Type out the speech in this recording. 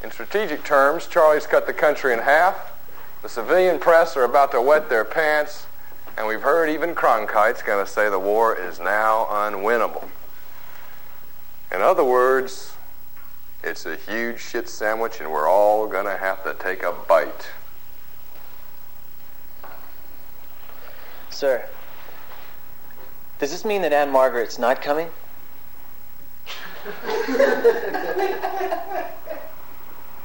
In strategic terms, Charlie's cut the country in half. The civilian press are about to wet their pants, and we've heard even Cronkite's going to say the war is now unwinnable. In other words, it's a huge shit sandwich, and we're all going to have to take a bite. Sir, does this mean that Anne Margaret's not coming?